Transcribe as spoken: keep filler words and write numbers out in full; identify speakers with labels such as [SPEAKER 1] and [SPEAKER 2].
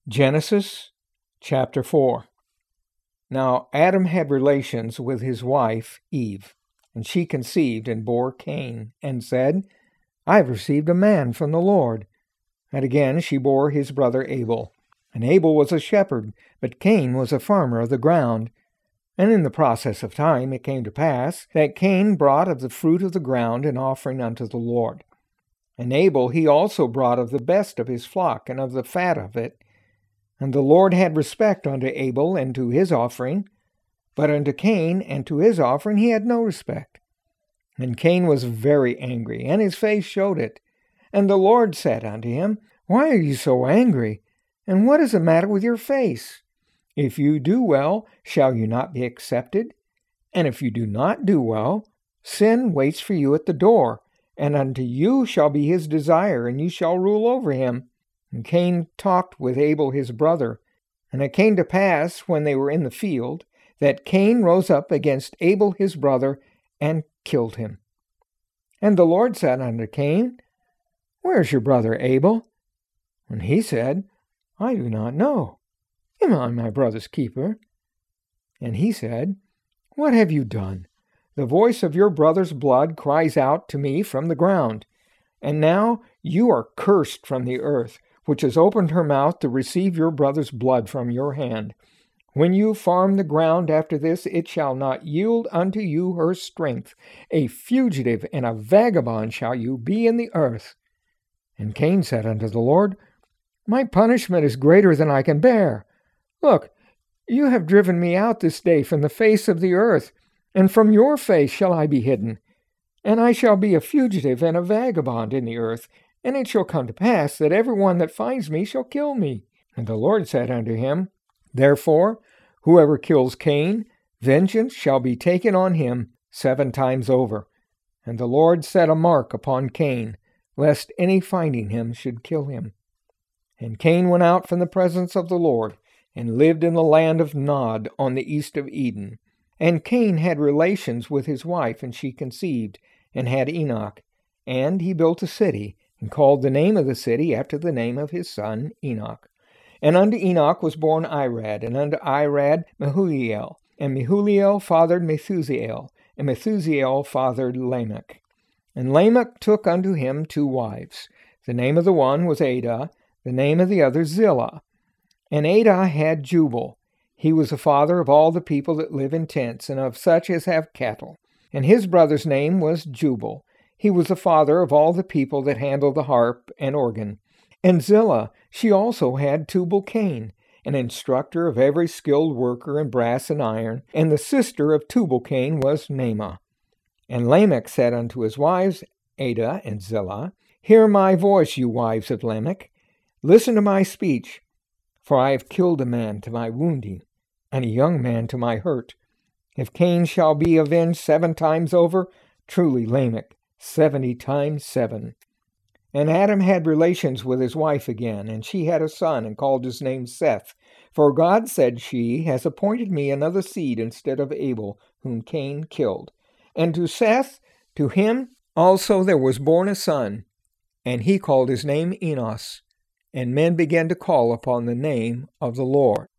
[SPEAKER 1] Genesis chapter four. Now Adam had relations with his wife Eve, and she conceived and bore Cain, and said, I have received a man from the Lord. And again she bore his brother Abel. And Abel was a shepherd, but Cain was a farmer of the ground. And in the process of time it came to pass that Cain brought of the fruit of the ground an offering unto the Lord. And Abel he also brought of the best of his flock, and of the fat of it. And the Lord had respect unto Abel and to his offering, but unto Cain and to his offering he had no respect. And Cain was very angry, and his face showed it. And the Lord said unto him, Why are you so angry? And what is the matter with your face? If you do well, shall you not be accepted? And if you do not do well, sin waits for you at the door, and unto you shall be his desire, and you shall rule over him. And Cain talked with Abel his brother. And it came to pass, when they were in the field, that Cain rose up against Abel his brother, and killed him. And the Lord said unto Cain, Where is your brother Abel? And he said, I do not know. Am I my brother's keeper? And he said, What have you done? The voice of your brother's blood cries out to me from the ground. And now you are cursed from the earth, which has opened her mouth to receive your brother's blood from your hand. When you farm the ground after this, it shall not yield unto you her strength. A fugitive and a vagabond shall you be in the earth. And Cain said unto the Lord, My punishment is greater than I can bear. Look, you have driven me out this day from the face of the earth, and from your face shall I be hidden. And I shall be a fugitive and a vagabond in the earth, and it shall come to pass that every one that finds me shall kill me. And the Lord said unto him, Therefore, whoever kills Cain, vengeance shall be taken on him seven times over. And the Lord set a mark upon Cain, lest any finding him should kill him. And Cain went out from the presence of the Lord, and lived in the land of Nod on the east of Eden. And Cain had relations with his wife, and she conceived, and had Enoch. And he built a city, and called the name of the city after the name of his son Enoch. And unto Enoch was born Irad, and unto Irad Mehuliel. And Mehuliel fathered Methusael, and Methusael fathered Lamech. And Lamech took unto him two wives. The name of the one was Adah, the name of the other Zillah. And Adah had Jubal. He was the father of all the people that live in tents, and of such as have cattle. And his brother's name was Jubal. He was the father of all the people that handle the harp and organ. And Zillah, she also had Tubal-Cain, an instructor of every skilled worker in brass and iron. And the sister of Tubal-Cain was Naamah. And Lamech said unto his wives, Adah and Zillah, Hear my voice, you wives of Lamech. Listen to my speech. For I have killed a man to my wounding, and a young man to my hurt. If Cain shall be avenged seven times over, truly Lamech seventy times seven. And Adam had relations with his wife again, and she had a son, and called his name Seth. For God, said she, has appointed me another seed instead of Abel, whom Cain killed. And to Seth, to him also there was born a son, and he called his name Enos. And men began to call upon the name of the Lord.